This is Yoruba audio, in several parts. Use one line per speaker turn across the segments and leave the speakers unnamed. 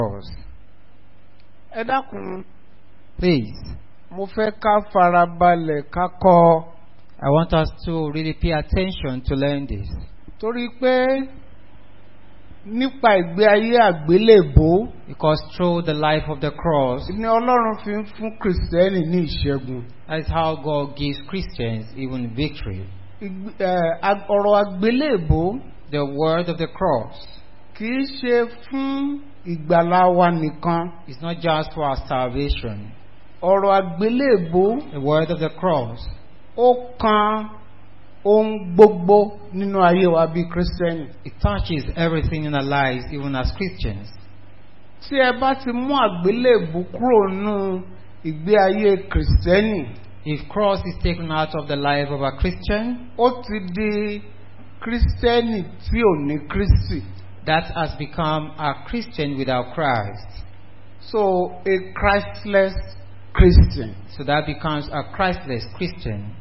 Ẹ dákun,
Please,
mo fẹ́ ká farabalẹ̀ ká kọ́.
I want us to really pay attention to learn this.
Torí pé nípa ìgbé ayé àgbélébó
Because through the life of the cross,
ni Ọlọ́run fi ń fún Kìrìsìtẹ́nì ní ìṣẹ́gun.
that is how God gives Christians even victory.
Ọ̀rọ̀ àgbélébó
The word of the cross
kì í ṣe fún ìgbàlá wa nìkan.
is not just for our salvation.
Ọ̀rọ̀ àgbélébó
The word of the cross
ó kan ohun gbogbo nínú ayé wa bí Kìrìsìtẹ́nì.
it touches everything in our lives, even as Christians.
Tí ẹ bá ti mú àgbélébó kúrò nínú ìgbé ayé Kìrìsìtẹ́nì,
If cross is taken out of the life of a Christian,
ó ti di Kìrìsìtẹ́nì tí ò ní Kristi.
that has become a Christian without Christ.
So a Christless Christian.
So that becomes a Christless Christian.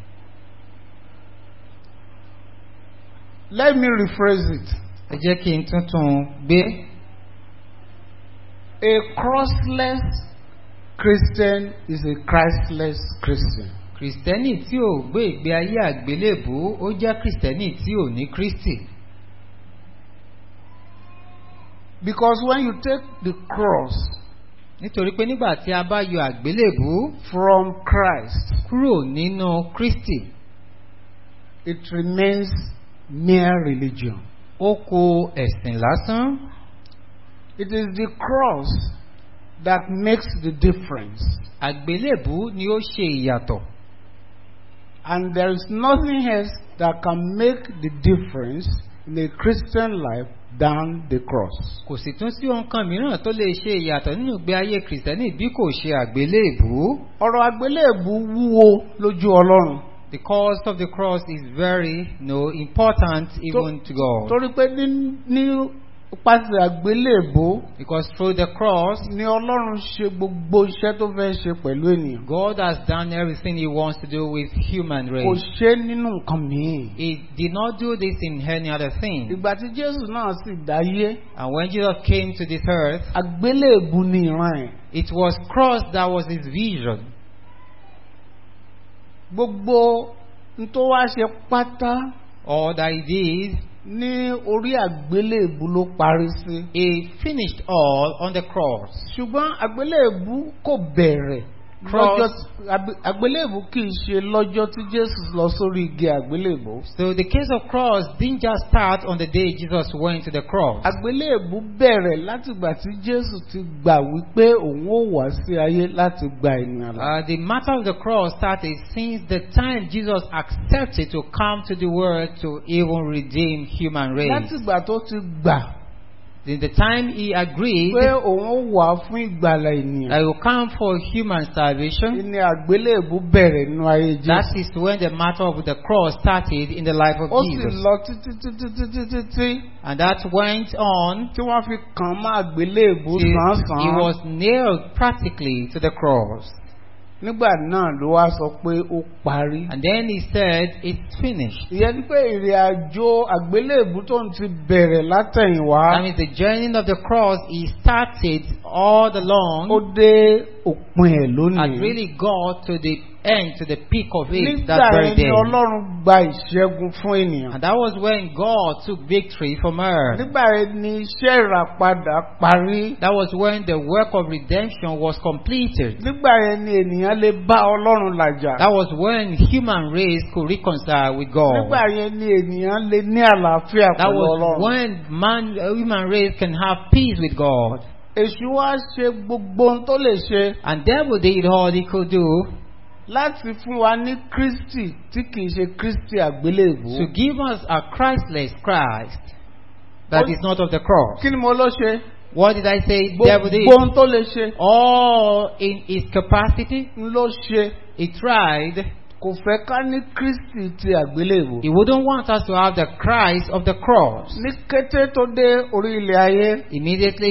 Let me rephrase it.
Ẹ jẹ́ kí n tuntun gbé.
A crossless Christian is a Christless Christian.
Kristẹni tí ò gbé ìgbé ayé àgbélébùú, ó jẹ́ Kristẹni tí ò ní Kristi.
Because when you take the cross
Nítorí pé nígbà tí a bá yọ àgbélébùú
from Christ,
kúrò nínú Kristi,
it remains mere religion.
ó kù ẹ̀sìn lásán.
It is the cross that makes the difference.
Àgbélébùú ni ó ṣe ìyàtọ̀.
And there is nothing else that can make the difference in a Christian life than the cross.
Kò sì tún sí ohun kan mìíràn tó lè ṣe ìyàtọ̀ nínú ìgbé ayé Kristẹni bí kò ṣe àgbélébùú.
Ọ̀rọ̀ àgbélébùú wúwo lójú Ọlọ́run.
The cost of the cross is very important even to God.
Torí pé ní pàṣẹ àgbélébùú
Because through the cross,
ni Ọlọ́run ṣe gbogbo iṣẹ́ tó fẹ́ ṣe pẹ̀lú ènìyàn.
God has done everything He wants to do with human
Kò
race.
ṣe nínú nǹkan mìíràn.
He did not do this in any other thing.
Ìgbà tí Jésù náà sì dáyé,
And when Jesus came to this earth,
àgbélébùú ni ìran ẹ̀.
it was cross that was His vision.
Gbogbo n tó wá ṣe pátá
All that He did,
ní orí àgbélébùú ló parí sí.
He finished all on the cross.
Ṣùgbọ́n àgbélébùú kò bẹ̀rẹ̀ lọ́jọ́ àgbélébùú kì í ṣe lọ́jọ́ tí Jésù lọ sórí igi àgbélébùú.
So the case of cross didn't just start on the day Jesus went to the cross.
Àgbélébùú bẹ̀rẹ̀ látìgbà tí Jésù ti gbà wípé òun ó wá sí ayé láti gba ènìyàn là.
The matter of the cross started since the time Jesus accepted to come to the world to even redeem human race.
Látìgbà tó ti gbà
In the time He agreed
pé òun ó wá fún ìgbàlà ènìyàn.
that He will come for human salvation,
Ní àgbélébùú bẹ̀rẹ̀ nínú ayé Jésù.
that is when the matter of the cross started in the life of
Ó sì
Jesus.
lọ títí
And that went on
tí wọ́n fi kàn mọ́ àgbélébùú
till
sàn-án.
He was nailed practically to the cross.
Nígbà náà ló wá sọ pé ó parí.
And then He said, it's finished.
Ìyẹn ni pé ìrìn àjò àgbélébùú tó ń ti bẹ̀rẹ̀ látẹ̀yìnwá.
That means the journey of the cross, He started all along
Ó dé òpin ẹ̀
and
lónìí.
really got to the end, to the peak of it
Nígbà
that very
yẹn ni
day.
Ọlọ́run gba ìṣẹ́gun fún ènìyàn.
And that was when God took victory from earth.
Nígbà yẹn ni iṣẹ́ ìràpadà parí.
That was when the work of redemption was completed.
Nígbà yẹn ni ènìyàn lè bá Ọlọ́run làjà.
That was when human race could reconcile with God.
Nígbà yẹn ni ènìyàn lè ní àlàáfíà
That
pẹ̀lú
was
Ọlọ́run.
when human race can have peace with God.
Èṣù wá ṣe gbogbo ohun tó lè ṣe
And devil did all he could do
láti fún wa ní Kristi tí kìí ṣe Kristi àgbélébùú.
to give us a Christless Christ that is not of the cross.
Kí ni mo ló ṣe?
What did I say devil did?
Gbogbo ohun tó lè ṣe
All in his capacity,
ń ló ṣe.
he tried.
Kò fẹ́ ká ní Kristi ti àgbélébùú.
He wouldn't want us to have the Christ of the cross.
Ní kété tó dé orí ilẹ̀ ayé,
Immediately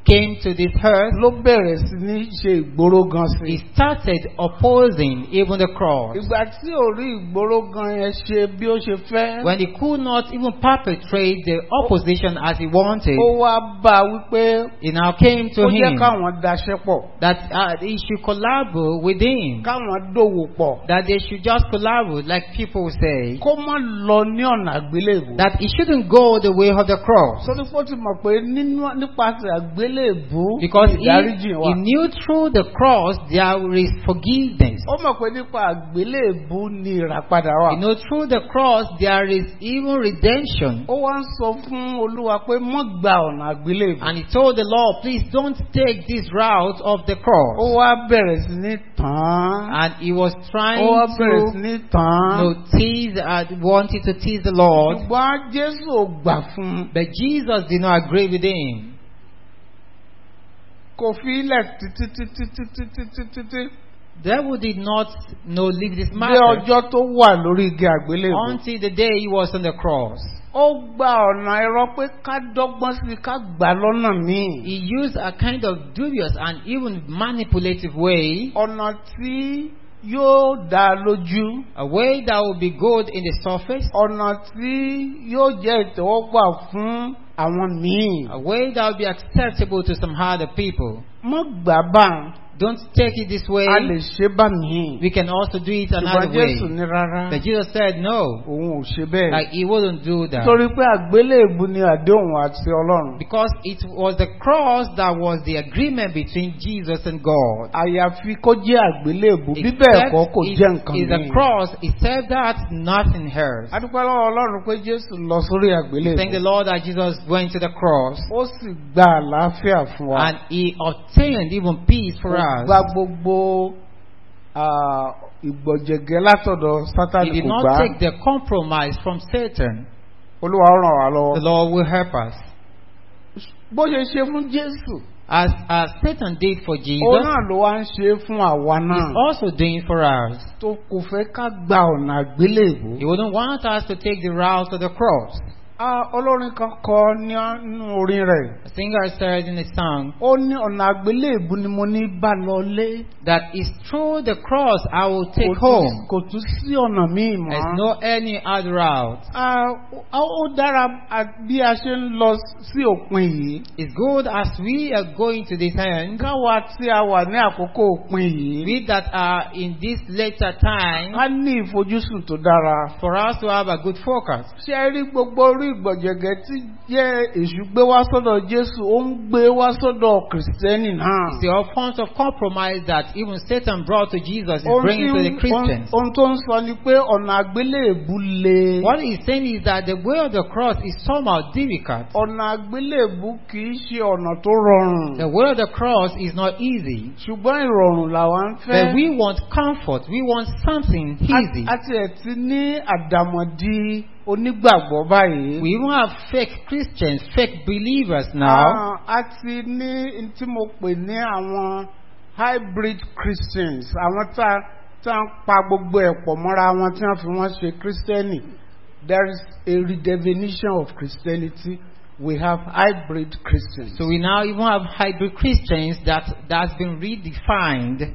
came to this earth,
ló bẹ̀rẹ̀ sí ní ṣe ìgboro gan sí.
he started opposing even the cross.
Ìgbà tí ò rí ìgboro gan yẹn ṣe bí ó ṣe fẹ́.
When he could not even perpetrate the opposition as he wanted,
Ó wá bá a wípé
it now came to
ó jẹ́
him
káwọn daṣẹ́ pọ̀.
that he should collaborate with him,
Káwọn dòwò pọ̀.
that they should just collaborate, like people say,
Kó má lọ ní ọ̀nà àgbélébùú.
that he shouldn't go the way of the cross.
Sọ́dún pé ó ti mọ̀ pé nípasẹ̀ àgbélébùú
Because
ìdáríjì wà.
he knew through the cross there is forgiveness.
Ó mọ̀ pé nípa àgbélébùú ni ìràpadà wà.
You know, through the cross there is even redemption.
Ó wá ń sọ fún Olúwa pé mọ́ gba ọ̀nà àgbélébùú.
And he told the Lord, please don't take this route of the
Ó
cross.
wá bẹ̀rẹ̀ sí ní tàn án.
And he was trying
Ó wá bẹ̀rẹ̀ sí
to
ní tàn án.
tease, wanted to tease the Lord.
Ṣùgbọ́n Jésù ò gbà fún un.
But Jesus did not agree with him.
Kò fi ilẹ̀ títí.
Devil did not leave this
Dé
matter
ọjọ́ tó wà lórí igi àgbélébùú.
until the day he was on the cross.
Ó gba ọ̀nà ẹ̀rọ pé ká dọ́gbọ́n sí i ká gbà lọ́nà míì.
He used a kind of dubious and even manipulative way,
Ọ̀nà tí yóò dá lójú.
a way that would be good in the surface,
Ọ̀nà tí yóò jẹ́ ìtẹ́wọ́gbà fún àwọn míì.
a way that would be acceptable to some other people.
Mọ́ gbà bá
Don't take it this way.
a lè ṣe bá míì.
We can also do it another
Ṣùgbọ́n
way.
Jésù ní rárá.
But Jesus said no,
Òun ò ṣe bẹ́ẹ̀.
like he wouldn't do that.
Torí pé àgbélébùú ni àdéhùn àti Ọlọ́run.
Because it was the cross that was the agreement between Jesus and God.
Àyàfi kó jẹ́ àgbélébùú. Bí bẹ́ẹ̀ kọ́ kò jẹ́ nǹkan
It's a
míì.
cross, except that nothing else.
A dúpẹ́ lọ́wọ́ Ọlọ́run pé Jésù lọ sórí
Thank the
àgbélébùú.
Lord that Jesus went to the cross
Ó sì gba àlàáfíà fún wa.
and he obtained even peace for
Ó gba
us.
gbogbo ìgbọ̀jẹ̀gẹ́ látọ̀dọ̀
He
Sátánì
did
kò
not
gbà.
take the compromise from Satan.
Olúwa ó ràn wá
The
lọ́wọ́.
Lord will help us.
Bó ṣe ṣe fún Jésù,
As Satan did for
òun
Jesus,
náà ló wá ń ṣe fún àwa
he's
náà.
also doing for us.
Tó kò fẹ́ ká gba ọ̀nà àgbélébùú.
He wouldn't want us to take the route of the cross.
Olórin kan kọ nínú orin rẹ̀.
A singer said in a song
Ó ní ọ̀nà àgbélébùú ni mo ní bá lọ lé.
that it's through the cross I will take home.
Kò tún sí ọ̀nà míì
There's
mọ́.
no any other route.
Ó dára bí a ṣe ń lọ sí òpin yìí.
It's good as we are going to this end,
Káwa tí a wà ní àkókò òpin yìí.
we that are in this later time,
Ká ní ìfojúsùn tó dára.
for us to have a good focus.
Ṣé ẹ rí gbogbo orí ìgbọ̀jẹ̀gẹ́ tí jẹ́ èṣù gbé wá sọ́dọ̀ Jésù, ó ń gbé wá sọ́dọ̀ Kìrìsìtẹ́nì náà.
It's the all forms of compromise that even Satan brought to Jesus is bringing to the Christians.
Ohun tó ń sọ ni pé ọ̀nà àgbélébùú le.
What he's saying is that the way of the cross is somehow difficult.
Ọ̀nà àgbélébùú kì í ṣe ọ̀nà tó rọrùn.
The way of the cross is not easy.
Ṣùgbọ́n ìrọ̀rùn làwa ń fẹ́.
But we want comfort. We want something easy.
A tiẹ̀ ti ní àdàmọ̀dì onígbàgbọ́ báyìí.
We even have fake Christians, fake believers now.
A ti ní tí mo pè ní àwọn hybrid Christians, àwọn tá ń pa gbogbo ẹ̀ pọ̀ mọ́ra wọn tí wọ́n fi wọ́n ṣe Christianity. There is a redefinition of Christianity. We have hybrid Christians.
So we now even have hybrid Christians that's been redefined.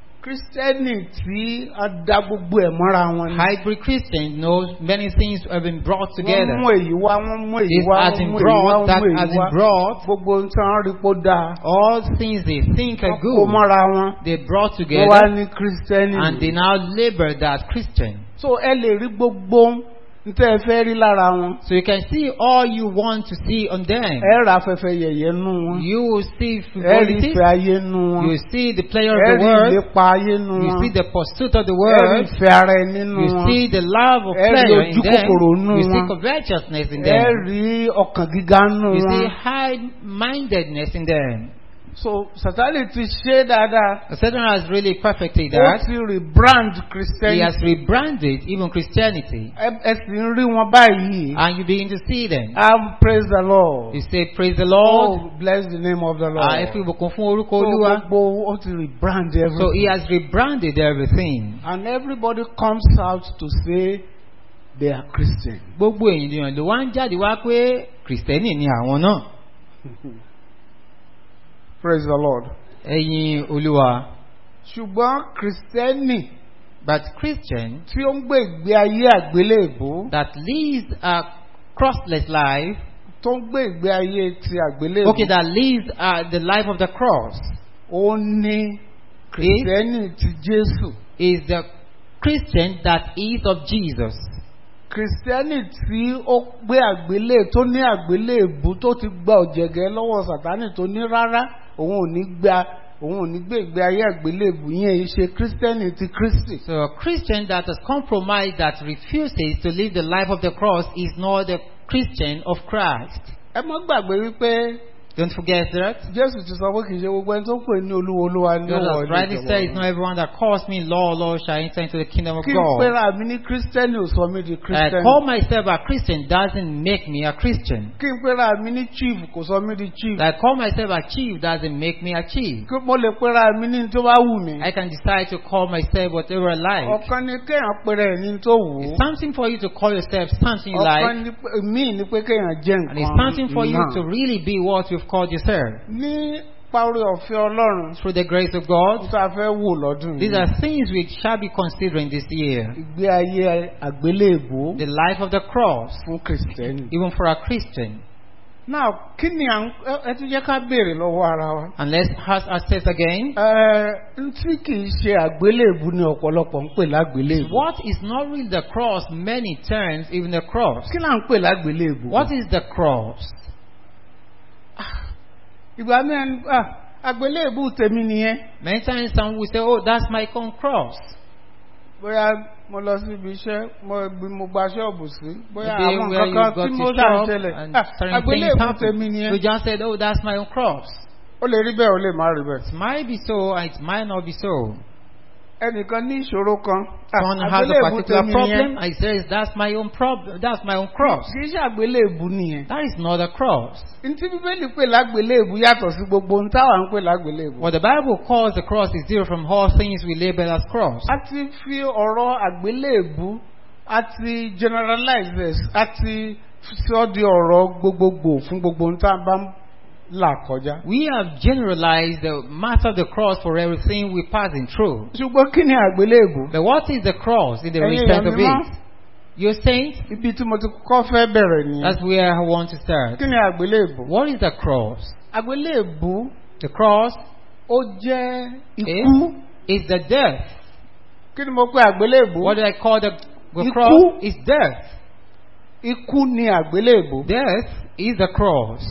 Christianity a dá gbogbo ẹ̀ mọ́ra wọn ni.
Hybrid Christians know many things have been brought together.
Wọ́n mú èyí wá, wọ́n mú èyí
This
wá,
has
wọ́n
been
mú èyí wá,
brought, that
wọ́n mú
has
èyí
been
wá.
brought.
Gbogbo ohun tí wọ́n rí kó dáa.
All things they think are
Wọ́n kó
good,
mọ́ra wọn.
they brought
Wọ́n wá
together
ní Christianity.
and they now label that Christian.
So ẹ lè rí gbogbo ntẹ́ ẹ fẹ́ rí lára wọn.
So you can see all you want to see on them.
Ẹ ra afẹ́fẹ́ yẹ̀yẹ́ nú wọn.
You will see
Ẹ rí
frivolity,
ìfẹ́ ayé nú wọn.
you will see the player
Ẹ
of the
rí
world,
ìlépa ayé nú
you
wọn.
see the pursuit of the
Ẹ rí
world,
ìfẹ́ ara ẹni nú
you
wọn.
see the love of
Ẹ rí
pleasure in
ojú kòkòrò
them,
nú
you see
wọn.
covetousness in
Ẹ
them,
rí ọkàn gíga nú
you see
wọn.
high-mindedness in them.
So Sátánì ti ṣe dáadáa.
Satan has really perfected
Ó
that.
ti rebrand
He
Christianity.
has rebranded even Christianity,
Ẹ sì ń rí wọn báyìí.
and you begin to see them.
Praise the Lord.
You say, praise the Lord.
Oh, bless the name of the Lord.
Ẹ fi ìbùkún fún orúkọ
So
Olúwa.
gbogbo ó ti rebrand everything.
So he has rebranded everything.
And everybody comes out to say they are Christian.
Gbogbo ènìyàn ló wá ń jáde wá pé Kìrìsìtẹ́nì ni àwọn náà.
Praise the Lord.
Ẹ̀yin Olúwa.
Ṣùgbọ́n Kristẹni
But Christian
tí ó ń gbé ìgbé ayé àgbélébùú,
that lives a crossless life,
tó ń gbé ìgbé ayé ti àgbélébùú,
okay, that lives the life of the cross,
ó ní Kristẹni ti Jésù.
is the Christian that is of Jesus.
Kristẹni tí ó gbé tó ní àgbélébùú tó ti gba ọ̀jẹ̀gẹ́ lọ́wọ́ Sátánì tó ní rárá òun ò ní gbé ìgbé ayé àgbélébùú yẹn ṣe Kristẹni ti Kristi.
So a Christian that has compromised, that refuses to live the life of the cross, is not the Christian of Christ.
Ẹ má gbàgbé wípé
Don't forget that.
Jésù ti sọ pé kì í ṣe gbogbo ẹni tó pè ní Olúwa Olúwa ní
God
ọ̀wọ́
has rightly said, it's not everyone that calls me Lord, Lord shall enter into the kingdom of
kí n
God.
pera mi ní Kristẹni ò sọ mí di
I
Kristẹni.
call myself a Christian doesn't make me a Christian.
Kí n pera mi ní chief kò sọ mí di chief.
I call myself a chief doesn't make me a chief.
Kí mo lè pera mi ní tó bá wù mí.
I can decide to call myself whatever I like.
Ọ̀kan ni kéèyàn pera ẹ̀ ní tó wù ú.
It's something for you to call yourself something you
Ọ̀kan
like,
míì ni pé kéèyàn jẹ́
and it's
nǹkan
something for you to really be what you've called yourself.
Ní parí ọ̀fẹ́ Ọlọ́run
Through the grace of God,
tó a fẹ́ wò lọ́dún
these
yìí.
are things we shall be considering this year.
Ìgbé ayé àgbélébùú
The life of the cross,
fún Kristẹni.
even for a Christian.
Now kí ni ẹ tún jẹ́ ká béèrè lọ́wọ́ ara wa.
And let's ask ourselves again,
Tí kì í ṣe àgbélébùú ni ọ̀pọ̀lọpọ̀ ń pè lágbélébùú.
what is not really the cross many times, even the cross?
Kí là ń pè lágbélébùú?
What is the cross?
Ìgbà mẹ́rin àgbélébùú tèmi nìyẹn.
Many times some will say, oh, that's my own cross.
Bóyá mo lọ sí ibi iṣẹ́, mo gba ṣọ́ọ̀bù sí. Bóyá
Maybe
àwọn
where you
kankan
got
tí
to
mo dà ń
shop
ṣẹlẹ̀.
and certain things
Àgbélébùú tèmi
happen.
nìyẹn.
You just said, oh, that's my own cross.
Ó lè rí bẹ́ẹ̀, ó lè má rí bẹ́ẹ̀.
It might be so, and it might not be so.
Ẹnìkan ní ìṣòro kan.
Someone has a
Àgbélébùú
particular
tèmi
problem,
nìyẹn.
and he says, that's my own problem, that's my own cross.
Kì í ṣe àgbélébùú nìyẹn.
That is not a cross.
Ntí Bíbélì pè lágbélébùú yàtọ̀ sí gbogbo ohun táwa ń pè lágbélébùú.
What the Bible calls the cross is different from all things we label as cross.
A ti fi ọ̀rọ̀ àgbélébùú, a ti generalize this, a ti sọ di ọ̀rọ̀ gbogbogbò fún gbogbo ohun tá a bá ń là kọjá.
We have generalized the matter of the cross for everything we're passing through.
Ṣùgbọ́n kí ni àgbélébùú?
But what is the cross in the
Ẹ̀yin
respect of
èèyàn mímọ́.
it? You're saying?
Ibi tí mo ti kọ́kọ́ fẹ́ bẹ̀rẹ̀ nìyẹn.
That's where I want to start.
Kí ni àgbélébùú?
What is the cross?
Àgbélébùú
The cross
ó jẹ́ ikú.
is the death.
Kí ni mo pè àgbélébùú?
What do I call the
Ikú.
cross? Is death.
Ikú ni àgbélébùú.
Death is the cross.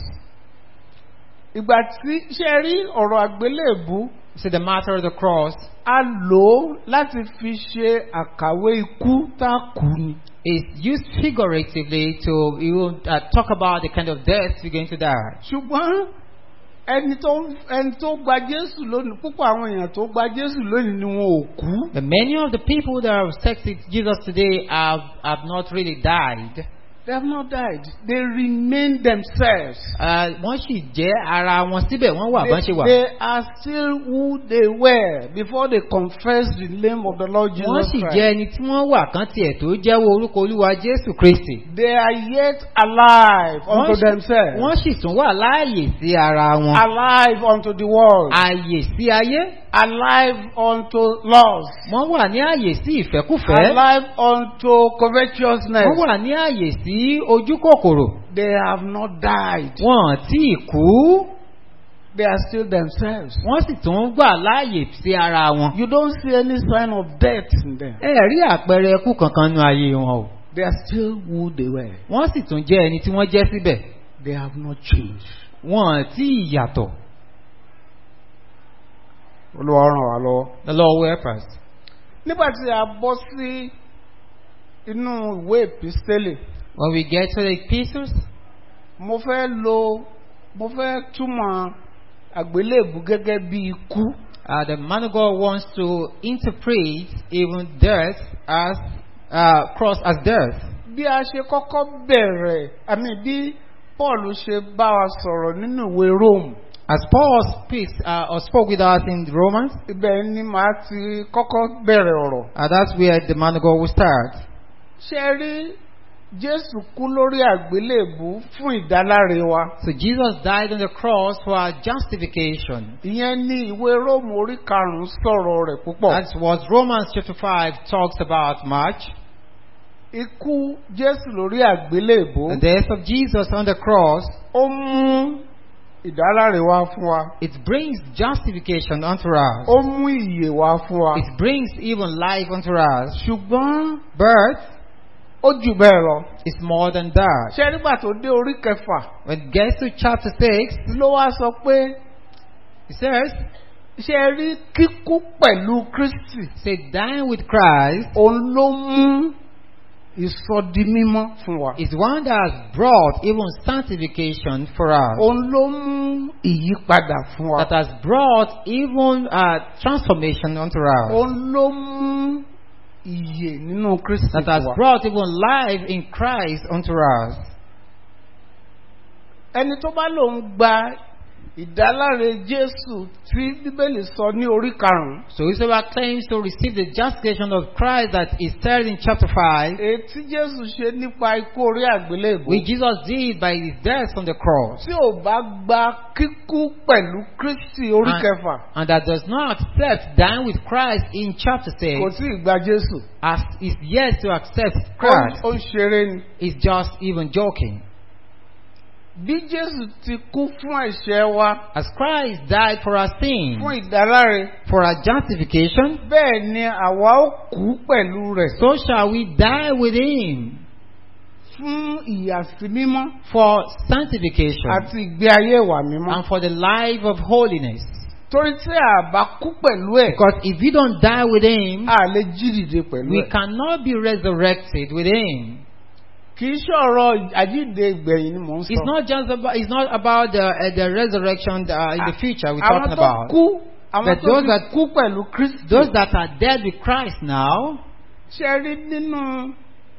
Ìgbà tí ṣe rí ọ̀rọ̀ àgbélébùú,
So the matter of the cross
a lò ó láti fi ṣe àkàwé ikú tá a kú ni.
is used figuratively to even talk about the kind of death we're going to die.
Ṣùgbọ́n ẹni tó gba Jésù lónìí, púpọ̀ àwọn èèyàn tó gba Jésù lónìí ni wọn ò kú.
But many of the people that have accepted Jesus today have not really died.
They have not died. They remain themselves.
Wọ́n sì jẹ́ ara wọn síbẹ̀, wọ́n wà bọ́n ṣe wà.
They are still who they were before they confessed the name of the Lord Jesus
Wọ́n sì
Christ.
jẹ́ ẹni tí wọ́n wà kan tiẹ̀ tó jẹ́wọ́ orúkọ Olúwa Jésù Kristi.
They are yet alive unto themselves.
Wọ́n sì tún wà láàyè sí ara wọn.
Alive unto the world.
Àyè sí ayé.
Alive unto lust.
Wọ́n wà ní àyè sí ìfẹ́kúfẹ̀ẹ́.
Alive unto covetousness.
Wọ́n wà ní àyè sí ojú kòkòrò.
They have not died.
Wọ́n tí kú.
They are still themselves.
Wọ́n sì tún gbà láàyè sí ara wọn.
You don't see any sign of death in them.
Ẹ rí àpẹẹrẹ ikú kankan nínú ayé wọn o.
They are still who they were.
Wọ́n sì tún jẹ́ ẹni tí wọ́n jẹ́ síbẹ̀.
They have not changed.
Wọ́n tí yàtọ̀.
Olúwa ràn wá lọ́wọ́.
The Lord will help us.
Nígbà tí a bọ́ sí inú ìwé ìpísítélì,
When we get to the epistles,
mo fẹ́ túmọ̀ àgbélébù gẹ́gẹ́ bí ikú.
the man of God wants to interpret even death as cross as death.
Bí a ṣe kọ́kọ́ bẹ̀rẹ̀, bí Paul ṣe bá wa sọ̀rọ̀ nínú ìwé Rome.
As Paul speaks or spoke with us in Romans,
Ibẹ̀ ni màá ti kọ́kọ́ bẹ̀rẹ̀ ọ̀rọ̀.
that's where the man of God will start.
Ṣé rí Jésù kú lórí àgbélébù fún ìdáláre wa.
So Jesus died on the cross for our justification.
Ìyẹn ni ìwé Róòmù orí 5 sọ̀rọ̀ rẹ̀ púpọ̀.
That's what Romans chapter 5 talks about much.
Ikú Jésù lórí àgbélébù.
The death of Jesus on the cross,
Ó mú ìdáláre wá fún wa.
it brings justification unto us.
Ó mú ìyè wá fún wa.
It brings even life unto us.
Ṣùgbọ́n
But
ó jù bẹ́ẹ̀ lọ.
it's more than that.
Ṣé nígbà tó dé orí 6
When it gets to chapter 6,
ló wá sọ pé
it says,
ṣé rí kíkú pẹ̀lú Kristi
say, dying with Christ
òun ló mú ìsọdimímọ́ fún wa.
is one that has brought even sanctification for us.
Òun ló mú ìyípadà fún wa.
That has brought even transformation unto us.
Òun ló mú ìyè nínú Kristi
That
fún
has
wa.
brought even life in Christ unto us.
Ẹni tó bá lòun gba ìdáláre Jésù tí Bíbélì sọ ní orí 5.
So whosoever claims to receive the justification of Christ that is said in chapter 5,
Èyí tí Jésù ṣe nípa ikú orí àgbélébùú.
which Jesus did by his death on the cross,
Tí ò bá gba kíkú pẹ̀lú Kristi orí 6,
and that does not accept dying with Christ in chapter 6,
kò tí ì gba Jésù.
as is yet to accept Christ,
Ó ń ṣeré ni.
is just even joking.
Bí Jésù ti kú fún ẹ̀ṣẹ̀ wa,
As Christ died for our sins,
fún ìdáláre,
for our justification,
bẹ́ẹ̀ ni àwa ó kú pẹ̀lú rẹ̀
so shall we die with him
fún ìyàsímímọ́
for sanctification
àti ìgbé ayé ìwà mímọ́.
and for the life of holiness.
Torí tí a bá kú pẹ̀lú ẹ̀,
Because if we don't die with him,
a lè jí dìde pẹ̀lú
we
ẹ̀.
cannot be resurrected with him.
Kì í ṣọ̀rọ̀ àjíǹde ìgbẹ̀yìn ni mò ń
It's
sọ.
it's not about the resurrection in the future we're talking
Àwọn tó
about.
kú, àwọn
But
tó
those
ti
that-
kú pẹ̀lú Kristi.
Those that are dead with Christ now,
Ṣé rí nínú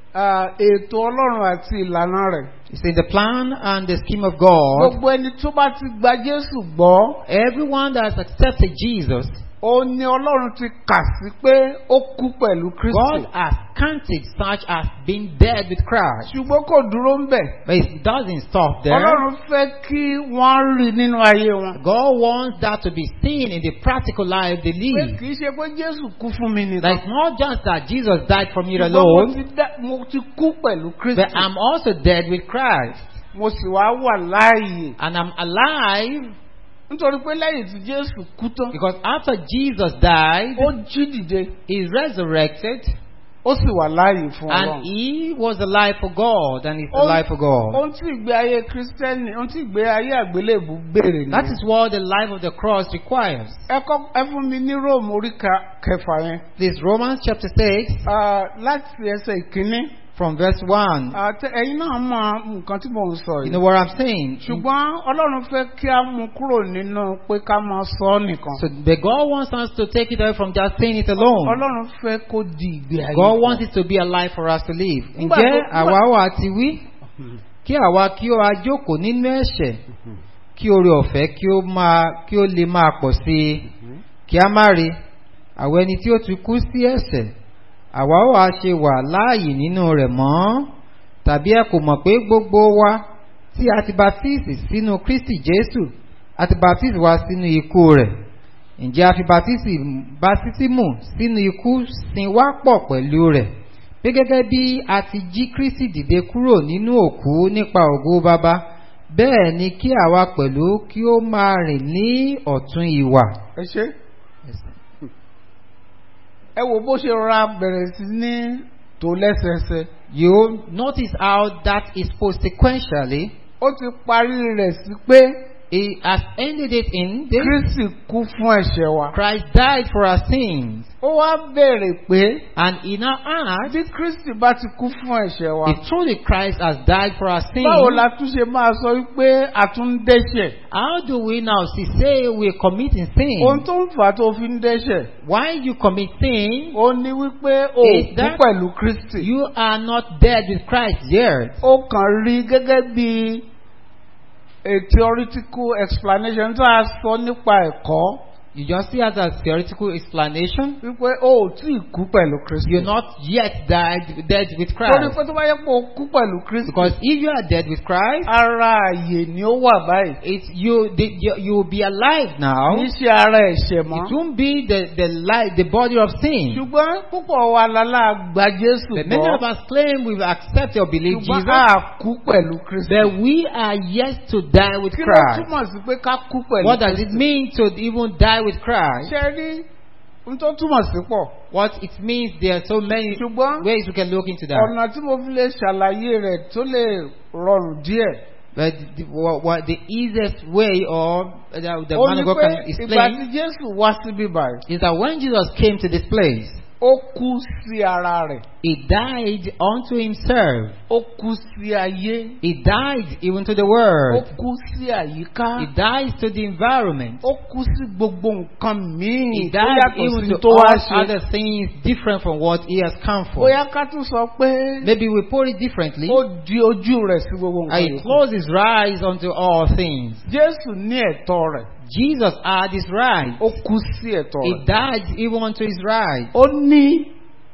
ètò Ọlọ́run àti ìlànà rẹ̀?
it's in the plan and the scheme of God.
Gbogbo ẹni tó bá ti gba Jésù gbọ́,
Everyone that has accepted Jesus,
ó ní Ọlọ́run ti kà sí pé ó kú pẹ̀lú
God
Kristi.
has counted such as being dead with Christ.
Ṣùgbọ́n kò dúró ń bẹ̀.
But it doesn't stop there.
Ọlọ́run fẹ́ kí wọ́n rí nínú ayé wọn.
God wants that to be seen in the practical life they
Pé
live.
kì í ṣe pé Jésù kú fún mi
That
nìkan.
it's not just that Jesus died for me
Ṣùgbọ́n
alone,
mo ti kú pẹ̀lú Kristi.
but I'm also dead with Christ.
Mo sì wá wà láàyè.
And I'm alive
Nítorí pé lẹ́yìn tí Jésù kú tán,
because after Jesus died,
ó jí dìde,
he resurrected,
ó sì wà láàyè fún
and
Ọlọ́run.
he was alive for God, and he's alive for God.
Ohun tí ìgbé ayé Kristẹni, ohun tí ìgbé ayé àgbélébù béèrè
That
ni.
is what the life of the cross requires.
Ẹ fún mi ní Róòmù orí 6 yẹn.
This Romans chapter 6,
Láti ẹsẹ̀ ìkíní.
from verse 1.
Ẹ̀yin náà mọ nǹkan tí mò ń sọ
You
yìí.
know what I'm saying?
Ṣùgbọ́n Ọlọ́run fẹ́ kí a mú kúrò nínú pé ká máa sọ ọ́ nìkan.
So the God wants us to take it away from just saying it alone.
Ọlọ́run fẹ́ kó di ìgbé ayé.
God wants it to be a life for us to live.
Nígbà
Ǹjẹ́
tó-
àwa wà ti wí? Kí àwa kí ó wá jókòó nínú ẹ̀ṣẹ̀, kí oore ọ̀fẹ́ kí ó lè máa pọ̀ sí i, kí a má rí àwọn ẹni tí ó ti kú sí ẹ̀ṣẹ̀, àwa ó wá ṣe wà láàyè nínú rẹ̀ mọ́, tàbí ẹ kò mọ̀ pé gbogbo wa tí a ti baptisi sínú Kristi Jésù, a ti baptisi wa sínú ikú rẹ̀. Ǹjẹ́ a fi baptisimu sínú ikú sin wá pọ̀ pẹ̀lú rẹ̀, pé gẹ́gẹ́ bí a ti jí Kristi dìde kúrò nínú òkú nípa ògo Baba, bẹ́ẹ̀ ni kí àwa pẹ̀lú kí ó máa rìn ní ọ̀tún ìwà.
Ẹ ṣé. Ẹ wo bó ṣe rọra bẹ̀rẹ̀ sí ní tò lẹ́sẹẹsẹ.
You notice how that is sequentially.
Ó ti parí rẹ̀ sí pé
He has ended it in this.
Kristi kú fún ẹ̀ṣẹ̀ wa.
Christ died for our sins.
Ó wá béèrè pé
And he now asks,
bí Kristi bá ti kú fún ẹ̀ṣẹ̀ wa,
if truly Christ has died for our sins,
báwo la tún ṣe máa sọ wípé a tún ń dẹ́ṣẹ̀?
how do we now say we're committing sin?
Ohun tó ń fà á tó fi ń dẹ́ṣẹ̀,
Why you commit sin?
ó ní wípé o
Is
kú
that-
pẹ̀lú Kristi.
You are not dead with Christ yet.
Ó kàn rí gẹ́gẹ́ bí a theoretical explanation tá a sọ nípa ẹ̀kọ́
You just see as a theoretical explanation.
wípé o ò tí ì kú pẹ̀lú Kristi.
You're not yet dead with
Torí
Christ.
pé tó bá yẹ pé o kú pẹ̀lú Kristi.
Because if you are dead with Christ,
Ara àyè ni ó wà báyìí.
you will be alive now.
Kì í ṣe ara ẹ̀ṣẹ̀ mọ́.
It won't be the body of sin.
Ṣùgbọ́n púpọ̀ wa lálá gba Jésù
But many of
gbọ́.
us claim we've accepted or believed
Ṣùgbọ́n
Jesus,
a kú pẹ̀lú Kristi.
but we are yet to die with
Kí ló
Christ.
túmọ̀ sí pé ká kú pẹ̀lú
What does it
Kristi?
mean to even die with Christ?
Ṣé rí ohun tó túmọ̀ sí pọ̀?
What it means, there are so many
Ṣùgbọ́n
ways we can look into that.
ọ̀nà tí mo fi lè ṣàlàyé rẹ̀ tó lè rọrùn díẹ̀.
But what the easiest way, or the
Ó
man
ní
of God
pé
can
ìgbà
explain,
tí Jésù wá síbí báyìí,
is that when Jesus came to this place,
ó kú sí ara rẹ̀,
he died unto himself.
ó kú sí ayé,
He died even to the
ó
world.
kú sí àyíká,
He died to the environment.
ó kú sí gbogbo nǹkan
He
míì tó
died
yàtọ̀
even
sí
to
tó wá
all
ṣe.
other things different from what he has come for.
Bóyá ká tún sọ pé
Maybe we put it differently.
ó di ojú rẹ̀ sí gbogbo
And
nǹkan
he
yòókù.
closed his eyes unto all things.
Jésù ní ẹ̀tọ́ rẹ̀,
Jesus had his right.
ó kú sí ẹ̀tọ́
He
rẹ̀.
died even unto his right.
Ó ní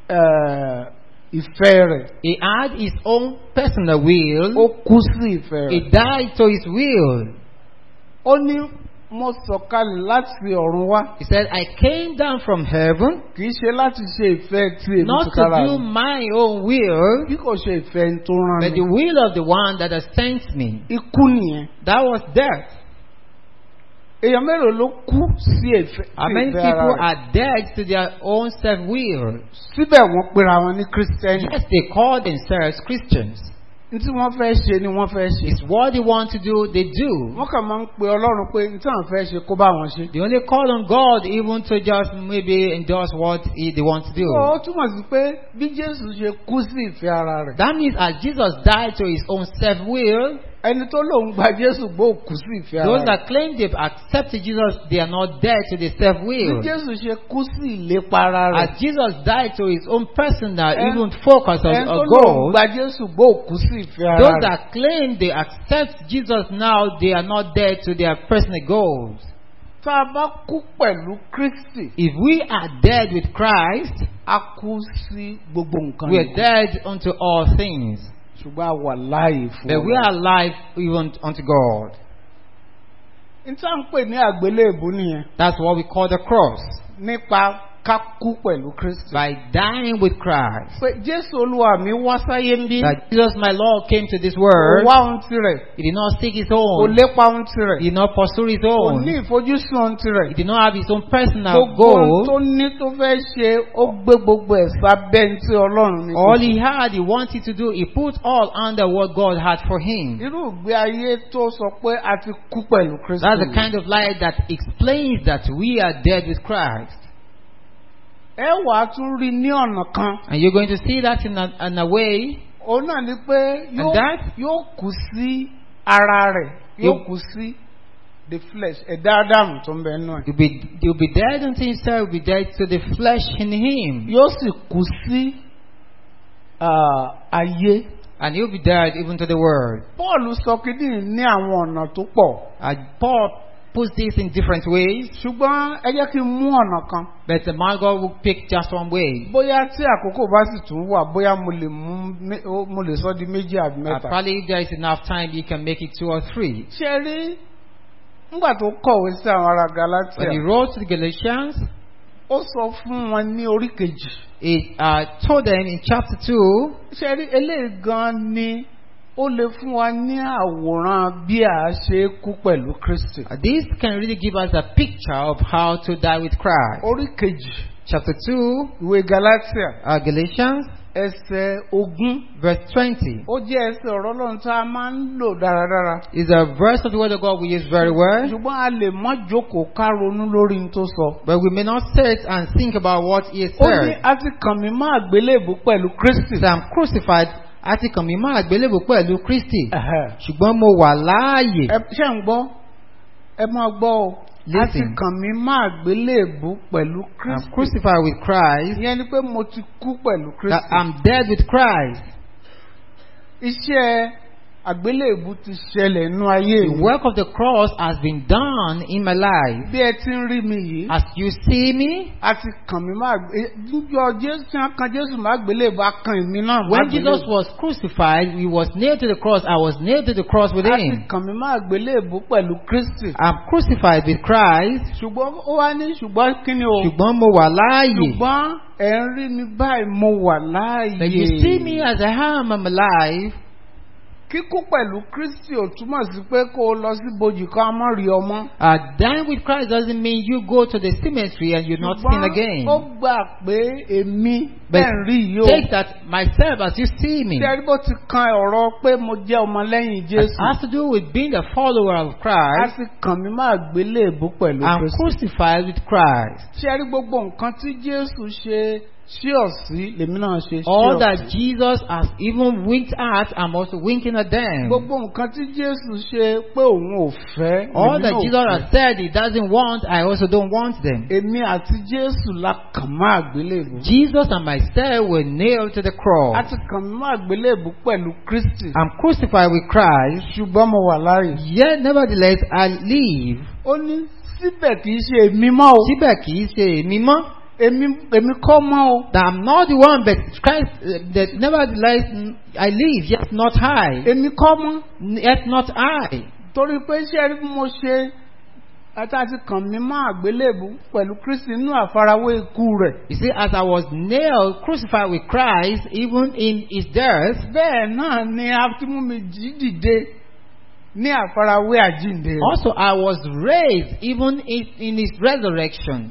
ìfẹ́ rẹ̀,
He had his own personal will.
ó kú sí ìfẹ́
He
rẹ̀.
died to his will.
Ó ní mo sọ̀kalẹ̀ láti ọ̀run wá,
He said, I came down from heaven
kì í ṣe láti ṣe ìfẹ́ tí èmi
not
ti
to
kára
do
mi,
my own will,
bí kò ṣe ìfẹ́ ẹni tó rán
but
mi.
the will of the one that has sent me.
Ikú nìyẹn.
That was death.
Èèyàn mélòó ló kú sí ìfẹ́
How many
sí ìfẹ́ ara
people
rẹ̀?
are dead to their own self-will?
Síbẹ̀ wọ́n pera wọn ní Kírísítẹ́nì.
Yes, they call themselves Christians.
Ní tí wọ́n fẹ́ ṣe ni wọ́n fẹ́ ṣe.
It's what they want to do, they do.
Wọ́n kàn máa ń pe Ọlọ́run pé ní tí àwọn fẹ́ ṣe kó bá wọn ṣe.
They only call on God even to just maybe endorse what they want to do.
Ó túmọ̀ sí pé bí Jésù ṣe kú sí ìfẹ́ ara rẹ̀.
That means as Jesus died to his own self-will,
Ẹni tó lòun gba Jésù gbó kú sí ìfẹ́ ara
those
rẹ̀.
that claim they've accepted Jesus, they are not dead to their
Bí
self-will.
Jésù ṣe kú sí ìlépa ara rẹ̀.
As Jesus died to his own personal,
And-
even focus
Ẹni tó
on
lòun
goals,
gba Jésù gbó kú sí ìfẹ́ ara
those
rẹ̀.
that claim they accept Jesus now, they are not dead to their personal goals.
Tá a bá kú pẹ̀lú Kristi,
If we are dead with Christ,
a kú sí gbogbo nǹkan
we are
yòókù.
dead unto all things.
Ṣùgbọ́n a wà láàyè fún
But we are alive even unto God.
N tá ń pè ní àgbélébùú nìyẹn.
That's what we call the cross.
Nípa ká kú pẹ̀lú Kristi.
By dying with Christ.
Pé Jésù Olúwa mi wá sáyé ń bí.
That Jesus my Lord came to this
Kò
world.
wá ohun tirẹ̀.
He did not seek his
Kò
own.
lépa ohun
He
tirẹ̀.
did not pursue his
Kò
own.
ní ìfojúsùn ohun tirẹ̀.
He did not have his own personal
Gbogbo ohun tó
goal.
ní tó fẹ́ ṣe, ó gbé gbogbo ẹ̀ sábẹ́ ní tí Ọlọ́run ní.
All he had, he wanted to do, he put all under what God had for him.
Irú ìgbé ayé tó sọ pé a ti kú pẹ̀lú Kristi.
That's the kind of life that explains that we are dead with Christ.
Ẹ wàá tún rí ní ọ̀nà kan.
And you're going to see that in a way.
Òun náà ni pé
And that?
yóò kú sí ara rẹ̀, yóò kú sí the flesh, ẹ̀dá Ádámù tó ń bẹ nínú ẹ̀.
You'll be dead unto himself, you'll be dead to the flesh in him.
Yóò sì kú sí ayé.
And you'll be dead even to the world.
Paul sọ kíní ní àwọn ọ̀nà tó pọ̀.
Paul puts this in different ways,
Ṣùgbọ́n ẹ jẹ́ kí n mú ọ̀nà kan.
but the man God will pick just one way.
Bóyá tí àkókò bá sì tún wà, bóyá mo lè sọ di méjì àbí mẹ́ta.
Probably if there is enough time, you can make it 2 or 3.
Ṣé rí nígbà tó kọ̀wé sí àwọn ará Galatia,
When he wrote to the Galatians,
ó sọ fún wọn ní orí kejì.
he told them in chapter 2,
Ṣé rí eléyìí gan ni ó lè fún wa ní àwòrán bí a ṣe kú pẹ̀lú Kristi.
this can really give us a picture of how to die with Christ.
Orí kejì
Chapter 2,
ìwé Galatia
Galatians,
ẹsẹ̀ 20.
verse 20.
Ó jẹ́ ẹsẹ̀ ọ̀rọ̀ Ọlọ́run tá a máa ń lò dáradára.
Is a verse of the word of God we use very well,
Ṣùgbọ́n a lè má jókòó ká ronú lórí ní tó sọ.
but we may not sit and think about what he has
Ó ní
said.
a ti kàn mí mọ́ àgbélébùú pẹ̀lú Kristi.
So I'm crucified, àti kàn mí mọ́ àgbélébùú pẹ̀lú Kristi.
Ẹ̀hẹ̀.
Ṣùgbọ́n mo wà láàyè.
Ṣé ń gbọ́? Ẹ máa gbọ́ o. A ti
Listen.
kàn mí mọ́ àgbélébùú pẹ̀lú
I'm
Kristi.
crucified with Christ.
Ìyẹn ni pé mo ti kú pẹ̀lú
That
Kristi.
I'm dead with Christ.
Iṣẹ́ àgbélébù ti ṣẹlẹ̀ nínú ayé
The
mi.
work of the cross has been done in my life.
Bí ẹ ti ń rí mi yìí,
As you see me,
a ti kàn mí má jíjọ Jésù tí wọ́n kan Jésù má àgbélébù á kan èmi náà má
when Jesus
àgbélébù.
was crucified, he was nailed to the cross. I was nailed to the cross with
A ti
him.
kàn mí má àgbélébù pẹ̀lú Kristi.
I'm crucified with Christ.
Ṣùgbọ́n ó wá ní ṣùgbọ́n kí ni o?
Ṣùgbọ́n mo wà láàyè.
Ṣùgbọ́n ẹ̀ ń rí mi báyìí mo wà láàyè.
When you see me as I am, I'm alive.
Kíkú pẹ̀lú Kristi ò túmọ̀ sí pé kó o lọ sí bojì kan á mọ̀ rí ọmọ.
Dying with Christ doesn't mean you go to the cemetery and you not sin again.
Ṣùgbọ́n ó gbà pé èmi
But
bẹ́ẹ̀ ń rí yìí o.
take that myself as you see me.
Ṣé ẹ rí bó ti kan ọ̀rọ̀ pé mo jẹ́ ọmọlẹ́yìn
It
Jésù?
has to do with being a follower of
A
Christ.
sì kàn mí má gbélébú pẹ̀lú
I'm
Kristi.
crucified with Christ.
Ṣé ẹ rí gbogbo nǹkan tí Jésù ṣe sí lèmi náà ṣe
All
sí
that
ọ̀sí.
Jesus has even winked at, I'm also winking at them.
Gbogbo nǹkan tí Jésù ṣe pé òun ò fẹ́.
All
lèmi
that
náà ò
Jesus
fẹ́.
has said he doesn't want, I also don't want them.
Èmi àti Jésù la kàn má àgbélébù.
Jesus and myself were nailed to the
A
cross.
ti kàn mí má àgbélébù pẹ̀lú Kristi.
I'm crucified with Christ,
Ṣùgbọ́n mo wà láàyè.
yet nevertheless I live.
Ó ní síbẹ̀ kì í ṣe èmi mọ́ o.
Síbẹ̀ kìí ṣe èmi mọ́.
Èmi kọ́ mọ́ o.
That I'm not the one, but Christ, that nevertheless I live, yet not I.
Èmi kọ́ mọ́.
Yet not I.
Torí pé ṣé rí bí mo ṣe àti kàn mí má àgbélébù pẹ̀lú Kristi nínú àfarawé ikú rẹ̀.
You see, as I was nailed, crucified with Christ, even in his death,
Bẹ́ẹ̀ náà ni a ti mú mi jí dìde ní àfarawé àjíǹde rẹ̀.
also I was raised, even in his resurrection.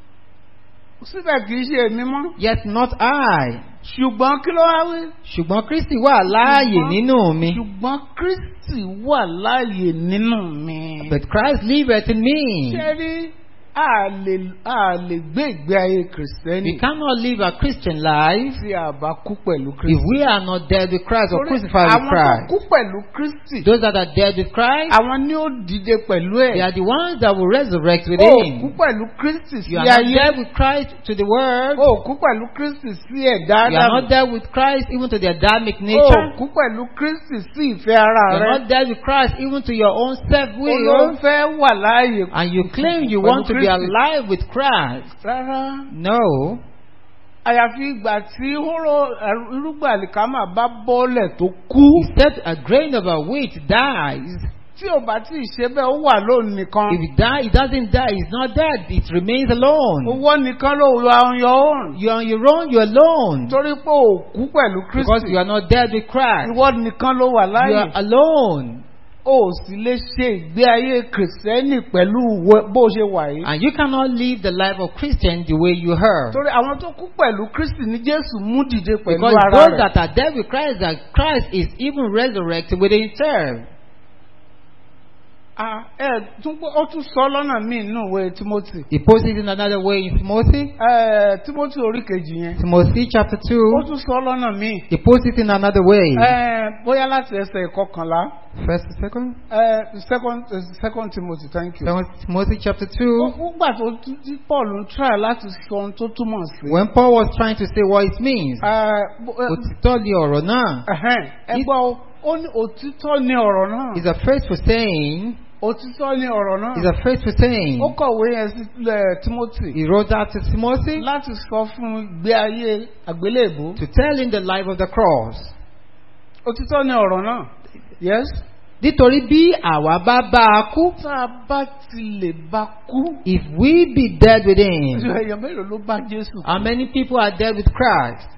Síbẹ̀ kì í ṣe èmi mọ́.
Yet not I.
Ṣùgbọ́n kí ló wá wí?
Ṣùgbọ́n Kristi wà láàyè nínú mi.
Ṣùgbọ́n Kristi wà láàyè nínú mi.
But Christ liveth in me.
Ṣé rí a lè gbé ìgbé ayé Kìrìsìtẹ́nì
We cannot live a Christian life
tí a bá kú pẹ̀lú
if
Kristi.
we are not dead with Christ or
Torí
crucified with
àwọn tó
Christ.
kú pẹ̀lú Kristi,
Those that are dead with Christ,
àwọn ni ó dìde pẹ̀lú
they
ẹ̀.
are the ones that will resurrect with
Ó kú
him.
pẹ̀lú Kristi sí
You are not
ayé.
dead with Christ to the world.
Ó kú pẹ̀lú Kristi sí ẹ̀dá
You are
Ádámù.
not dead with Christ even to the Adamic
Ó
nature.
kú pẹ̀lú Kristi sí ìfẹ́ ara
You are
rẹ̀.
not dead with Christ even to your own
Ó ló
self-will.
fẹ́ wà láàyè.
And you claim you
pẹ̀lú
want to be
Kristi.
alive with Christ.
Rárá.
No.
Àyàfi ìgbà tí hóró irúgbìn àlìkámà bá bọ́ọ̀lẹ̀ tó kú.
Except a grain of a wheat dies.
Tí ò bá tí ì ṣe bẹ́ẹ̀ ó wà lónìí nìkan.
If it die, it doesn't die. It's not dead. It remains alone.
Owó nìkan ló yọ àwọn yọ òrùn.
You're on your own. You're alone.
Torí pé ò kú pẹ̀lú
Because
Kristi.
you are not dead with Christ.
Ìwọ nìkan ló wà
You
láàyè.
are alone.
O sì lè ṣe ìgbé ayé kìrìsìtẹ́nì pẹ̀lú bó ṣe wà yìí.
And you cannot live the life of Christian the way you heard.
Torí àwọn tó kú pẹ̀lú Kristi ní Jésù mú dìde pẹ̀lú
Because
ara
those
rẹ̀.
that are dead with Christ, that Christ is even resurrected with himself.
Ó tún sọ lọ́nà míì nínú ìwé Timothy.
He puts it in another way in Timothy.
Timothy orí kejì yẹn.
Timothy chapter
Ó
2.
tún sọ lọ́nà míì.
He puts it in another way.
Bóyá láti ẹsẹ̀ ìkọkànlá.
First, second.
Second Timothy, thank you.
Second Timothy chapter 2.
Ó gbà tó tí Paul ń try láti sọ ohun tó túmọ̀ sí.
When Paul was trying to say what it means, òtítọ́ ni ọ̀rọ̀ náà.
Ẹ gbọ́ ó ní òtítọ́ ni ọ̀rọ̀ náà.
It's a faithful saying.
Òtítọ́ ni ọ̀rọ̀ náà.
It's a faithful saying.
Ó kọ̀wé yẹn sí Timothy.
He wrote that to Timothy
Láti sọ fún ìgbé ayé àgbélébùú.
to tell him the life of the cross.
Òtítọ́ ni ọ̀rọ̀ náà. Yes.
Nítorí bí àwa bá bá a kú,
Tá a bá ti lè bá kú.
if we be dead with him,
Èèyàn mélòó ló bá Jésù?
how many people are dead with Christ?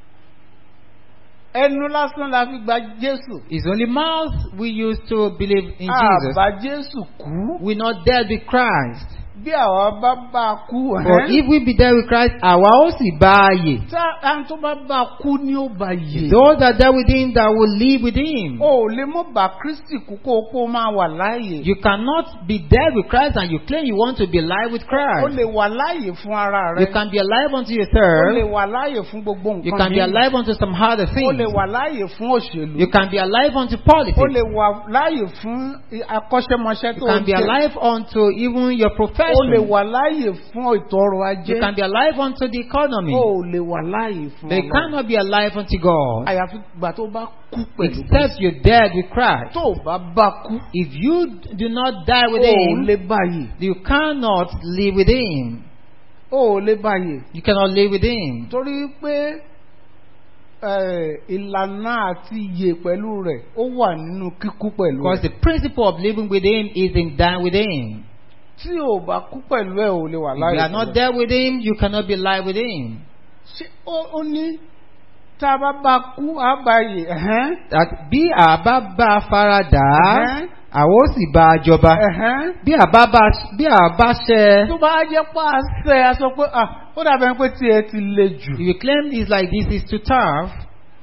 Ẹnu lásán la fi gba Jésù.
It's only mouth we use to believe in Jesus.
Àbá Jésù kú.
We're not dead with Christ.
Bí àwa bá bá a kú.
But if we be dead with Christ, àwa ó sì bá a yè.
Àwọn tó bá bá a kú ni ó bá yè.
Those that die with him that will live with him.
O ò lè mú bá Kristi kú kó máa wà láàyè.
You cannot be dead with Christ and you claim you want to be alive with
O
Christ.
lè wà láàyè fún ara rẹ.
You can be alive unto
O lè
yourself.
wà láàyè fún gbogbo nǹkan.
You can be alive unto some other
O
things.
lè wà láàyè fún òṣèlú.
You can be alive unto
O
politics.
lè wà láàyè fún akọ́ṣẹ́mọṣẹ́
You
tó
can
ń
be
ṣe.
alive unto even your
O lè lè
profession.
wà láàyè fún ètò ọrọ̀ ajé.
You can be alive unto the economy.
O lè wà láàyè fún
But you cannot be alive unto God
àyàfi gbà tó bá kú pẹ̀lú
except you're dead with Christ.
tó bá bá kú.
If you do not die with
O
Him,
lè báyìí.
you cannot live with Him.
O lè báyìí.
You cannot live with Him.
Torí pé ìlànà àti ìyè pẹ̀lú rẹ̀ ó wà nínú kíkú pẹ̀lú
Because
rẹ̀.
the principle of living with Him is in dying with Him.
Tí o bá kú pẹ̀lú ẹ̀ ò lè wà
If you
láàyè
are not there with Him, you cannot be alive with Him.
Ṣé ó ní tá a bá kú á báyìí.
That bí a bá bá faradà,
Ẹ̀hẹ́n.
àwọn ó sì bá a jọba. Bí a bá ṣẹ,
Tó bá jẹ́ pé àṣẹ a sọ pé ó dàbẹ̀ pé tí ẹ ti le jù.
if you claim it's like this is too tough.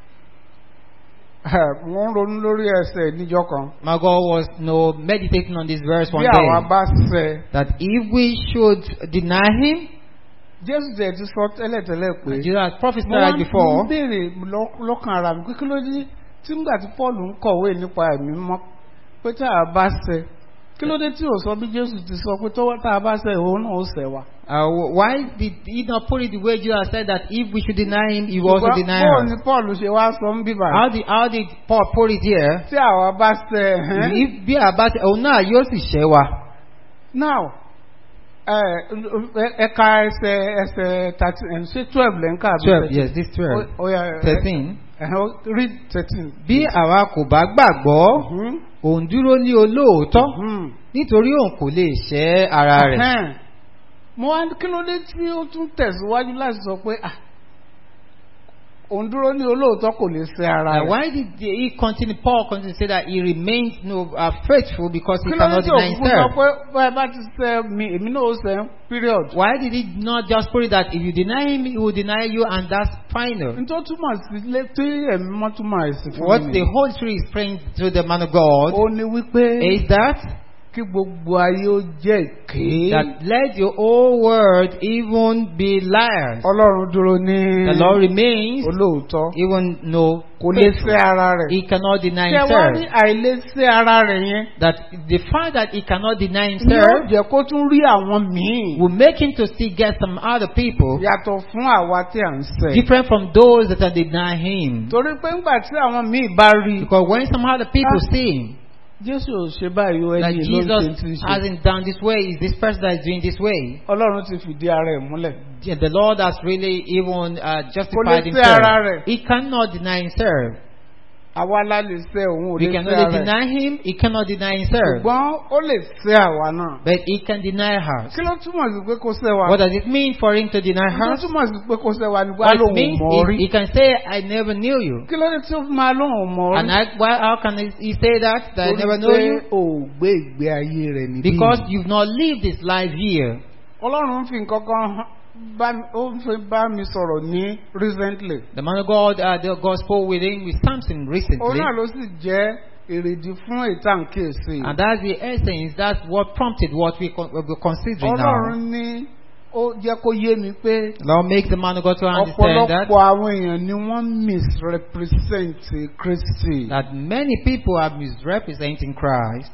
Wọ́n ń ronú lórí ẹsẹ̀ níjọ́ kan.
My God was meditating on this verse one
Bí àwa
day.
bá ṣẹ.
That if we should deny Him,
Jésù jẹ́ ti sọ tẹ́lẹ̀tẹ́lẹ̀ pé.
Jesus has
Mo
prophesied before.
ń béèrè lọ́kàn ara mi pé kí ló dé tí nígbà tí Paul ń kọ̀wé nípa ẹ̀mí mọ́ pé tá a bá ṣẹ kí ló dé tí ò sọ bí Jésù ti sọ pé tá a bá ṣẹ òun náà ó ṣẹ̀ wá.
Why did He not put it the way Jesus said that if we should deny Him, He will also deny
Báwo
us?
ni Paul ṣe wá sọ ń bíbà?
How did Paul put it here?
Tí àwa bá ṣẹ.
If bí a bá ṣe, òun náà yóò sì ṣẹ́ wa.
Now ẹ̀ka ẹsẹ̀ 13 ṣé 12 lẹ́ńkà àbí
12, yes, this 12.
Oh, yeah,
13.
Read 13.
Bí àwa kò bá gbàgbọ́, òun dúró ní olóòótọ́, nítorí òun kò lè ṣẹ́ ara rẹ̀.
Mo wá kí ló dé tí ó tún tẹ̀síwájú láti sọ pé òun dúró ní olóòótọ́ kò lè ṣẹ́ ara rẹ̀.
Why did Paul continue to say that he remains faithful because he cannot
Kí ló
deny
dé tí òun sọ
himself?
pé báyìí bá ti ṣẹ́ mi èmi náà ó ṣẹ́ period.
Why did he not just put it that if you deny him, he will deny you and that's final?
Nítorí túmọ̀ sí tí ẹ̀mí mọ́ túmọ̀ sí fún mi.
What the Holy Spirit is praying to the man of God
Ó ní wípé
is that
kí gbogbo ayé ó jẹ́ èké.
that let your whole world even be liars.
Ọlọ́run dúró ní
The Lord remains
olóòótọ́.
even no
Kò lè ṣẹ́ ara rẹ̀.
he cannot deny
Ṣé wá ní
himself.
àìlè ṣẹ́ ara rẹ̀ yẹn?
That the fact that he cannot deny
Ni ó
himself
jẹ́ kó tún rí àwọn míì.
will make him to still get some other people
Yàtọ̀ fún àwa tí à ń ṣẹ̀.
different from those that are denying him.
Torí pé ńgbà tí àwọn míì bá rí.
Because when some other people see him,
Jésù ò ṣe báyìí ó
that
ẹni ló ń ṣe
Jesus
ti ṣe.
hasn't done this way, is this person that is doing this way.
Ọlọ́run ti fìdí ara ẹ̀ múlẹ̀.
The Lord has really even justified
Kò lè ṣẹ́ ara
himself.
rẹ̀.
He cannot deny himself.
Àwa la lè ṣẹ̀ òun ò
We
lè
can
ṣẹ̀
only
ara ẹ̀.
deny him, he cannot deny himself.
Ṣùgbọ́n ó lè ṣẹ̀ àwa náà.
But he can deny us.
Kí ló túmọ̀ sí pé kó ṣẹ̀ wa?
What does it mean for him to deny
Kí ló
us?
túmọ̀ sí pé kó ṣẹ̀ wa nígbà
What it
lóhùn
means
mọ́
is
rí?
he can say, I never knew you.
Kí ló dé tí ó fi máa lóhùn mọ́
And
rí?
how can he say that I never know you?
Torí pé ò gbé ìgbé ayé rẹ̀ níbí.
Because you've not lived this life here.
Ọlọ́run fi nǹkan kan ó ń fi bá mi sọ̀rọ̀ ní recently.
The man of God, the gospel with him with Samson
Òun
recently.
náà ló sì jẹ́ èrèdí fún ìtànkéèsì.
And that's the essence, that's what prompted what we're considering
Ọlọ́run
now.
ní ó jẹ́ kó yé mi pé
Lord makes the man of God to understand that,
ọ̀pọ̀lọpọ̀ àwọn èèyàn ni wọ́n misrepresent Kristi.
that many people are misrepresenting Christ.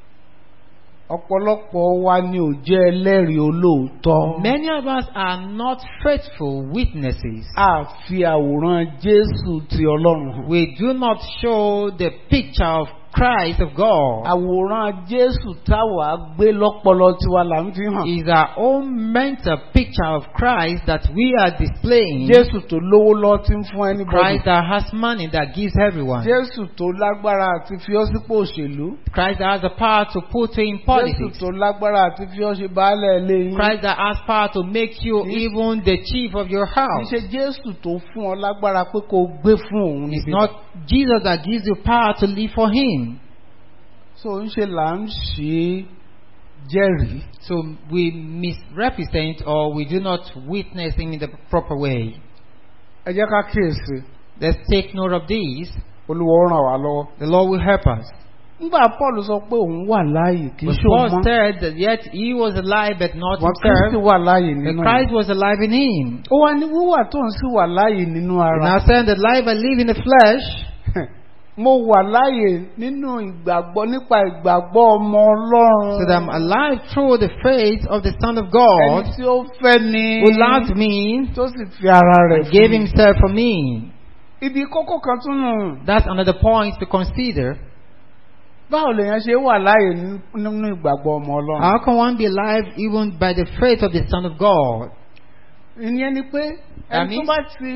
Ọ̀pọ̀lọpọ̀ wa ni ò jẹ́ ẹlẹ́rìí olóòótọ́.
Many of us are not faithful witnesses.
A fi àwòrán Jésù ti Ọlọ́run hàn.
We do not show the picture of Christ of God.
Àwòrán Jésù táwa gbé lọ́pọlọ tiwa là ń fi hàn.
Is our own mental picture of Christ that we are displaying.
Jésù tó lówó lọ tí ń fún anybody.
Christ that has money that gives everyone.
Jésù tó lágbára àti fi ọ́ sípò òṣèlú.
Christ that has the power to put you in
Jésù
politics.
tó lágbára àti fi ọ́ ṣe baálẹ̀ ilé yín.
Christ that has power to make you even the chief of your
Kì í
house.
ṣe Jésù tó fún ọ lágbára pé kó o gbé fún òun
It's
níbi.
not Jesus that gives you power to live for him.
So ń ṣe là ń ṣe jẹ́rìí.
So we misrepresent or we do not witness him in the proper way.
Ẹ jẹ́ ká kíyèsí.
Let's take note of these.
Olúwa ó ràn wá lọ́wọ́.
The Lord will help us.
Nígbà Paul sọ pé òun wà láàyè kì í
But
ṣe òun
Paul
mọ́.
said that yet he was alive but not
Wọ́n Kristi
himself.
wà láàyè
But
nínú.
Christ was alive in him.
Ó wá ní wíwà tó ń sì wà láàyè nínú
And
ara.
now saying that life I live in the flesh,
mo wà láàyè nínú ìgbàgbọ́ nípa ìgbàgbọ́ ọmọ Ọlọ́run.
So that I'm alive through the faith of the Son of
Ẹni
God
tí ó fẹ́ ni
who loved me
tó sì fi ara rẹ̀
and gave
fún mi.
himself for me.
Ibi kókó kan tún nù.
That's another point to consider.
Báwo lèèyàn ṣe wà láàyè nínú ìgbàgbọ́ ọmọ Ọlọ́run?
How can one be alive even by the faith of the Son of God?
Ìyẹn ni pé
That
ẹni
means-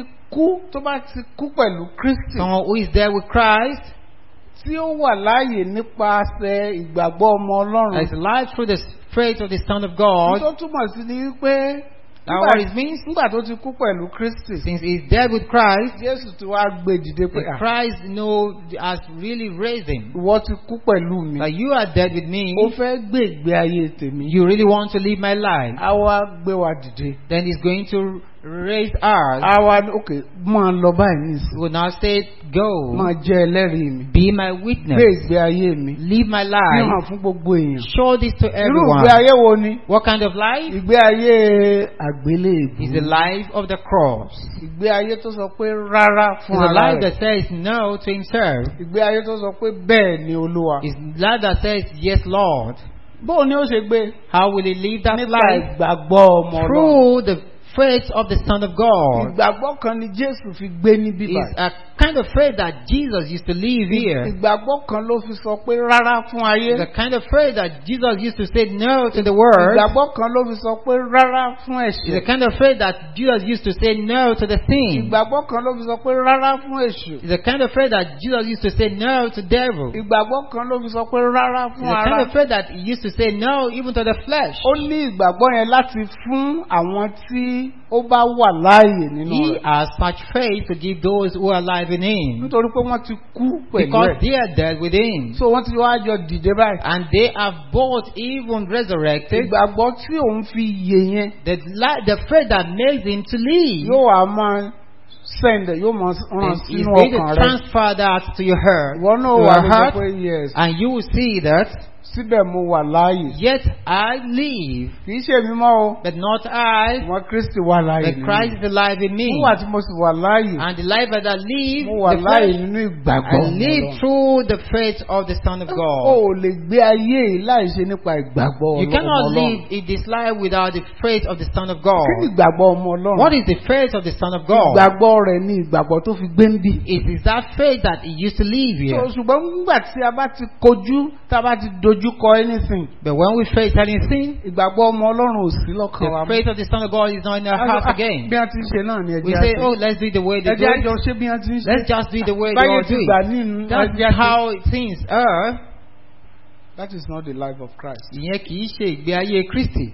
tó bá ti kú pẹ̀lú Kristi
Someone who is there with Christ
tí ó wà láàyè nípasẹ̀ ìgbàgbọ́ ọmọ Ọlọ́run.
is alive through the faith of the Son of God.
Tó túmọ̀ sí ni wípé
Now what it means?
nígbà tó ti kú pẹ̀lú Kristi,
Since he is dead with Christ,
Jésù ti wá gbé dìde pé
Christ has really raised him.
ìwọ ti kú pẹ̀lú mi.
That you are dead with me.
Ó fẹ́ gbé ìgbé ayé tèmi.
You really want to live my life.
Á wá gbé wa dìde.
Then he's going to raise ours.
Á wá ok máa lọ báyìí
He
nísìnyí.
will now say, go,
Máa jẹ́ ẹlẹ́rìí mi.
be my
Gbé
witness,
ìgbé ayé mi.
live my
Fi
life,
hàn fún gbogbo èèyàn.
show this to
Irú
everyone.
ìgbé ayé wo ni?
What kind of life?
Ìgbé ayé àgbélébùú.
Is the life of the cross.
Ìgbé ayé tó sọ pé rárá
Is
fún
a
ara
life
rẹ̀.
that says no to himself.
Ìgbé ayé tó sọ pé bẹ́ẹ̀ ni Olúwa.
Is life that says yes, Lord.
Bóò ni ó ṣe gbé?
How will he live that
Nípa
life?
ìgbàgbọ́ ọmọ Ọlọ́run.
Through the faith of the Son of God.
Ìgbàgbọ́ kan ni Jésù fi gbé níbí
Is
báyìí.
a kind of faith that Jesus used to live here.
Ìgbàgbọ́ kan ló fi sọ pé rárá fún ayé.
The kind of faith that Jesus used to say no to the world.
Ìgbàgbọ́ kan ló fi sọ pé rárá fún
Is the
ẹ̀ṣẹ̀.
kind of faith that Jesus used to say no to the sin.
Ìgbàgbọ́ kan ló fi sọ pé rárá fún èṣù.
Is the kind of faith that Jesus used to say no to devil. Is
Ìgbàgbọ́ kan ló fi sọ pé rárá fún
the kind
ara.
of faith that he used to say no even to the flesh.
Ó ní ìgbàgbọ́ yẹn láti fún àwọn tí ó bá wà láàyè nínú
He
rẹ̀.
has such faith to give those who are alive in him.
Nítorí pé wọ́n ti kú pẹ̀lú
Because
ẹ̀.
they are dead with him.
So wọ́n ti wá jọ dìde báyìí.
And they have both even resurrected.
Ìgbàgbọ́ tí òun fi yè yẹn
The faith that makes him to live.
yóò wá máa yóò máa ràn
Is
sínú
going to
ọkàn rẹ̀.
transfer that to your heart.
Ìwọ náà
To
wà
your
lóṣù
heart.
pé yes.
And you will see that,
Síbẹ̀ mo wà láàyè.
yet I live,
Kì í ṣe mi mọ́ o.
but not I,
Wọ́n Kristi wà láàyè
but
nínú
Christ is alive in me.
Nígbà tí mo sì wà láàyè,
And the life that I live,
mo wà
the
láàyè
flesh,
nínú ìgbàgbọ́
I live
Ọlọ́run.
through the faith of the Son of
O
God.
ò lè gbé ayé yìí láì ṣe nípa ìgbàgbọ́
You cannot
ọmọ
live
Ọlọ́run.
in this life without the faith of the Son of
Kí ni
God.
ìgbàgbọ́ ọmọ Ọlọ́run?
What is the faith of the Son of God?
Ìgbàgbọ́ rẹ̀ ni ìgbàgbọ́ tó fi gbé ń bì.
It is that faith that he used to live here.
Ṣùgbọ́n nígbà tí a bá ti kojú, tá a bá ti dojú kọ anything,
But when we face anything,
ìgbàgbọ́ ọmọ Ọlọ́run ò sí lọ́kàn wa
the
mọ́.
faith of the Son of God is not in our hearts again.
Bí a ti ń ṣe náà ni
We
ẹjẹ́
say,
àṣẹ.
oh, let's do it the way they do
Ẹjẹ́ àjọ
it.
ṣé bí a ti ń ṣe.
Let's just do it the way they
Báyé
all
ti
do
gbà
it.
nínú ẹjẹ́
That's
àṣẹ.
how things are.
That is not the life of Christ.
Ìyẹn kì í ṣe ìgbé ayé Kristi.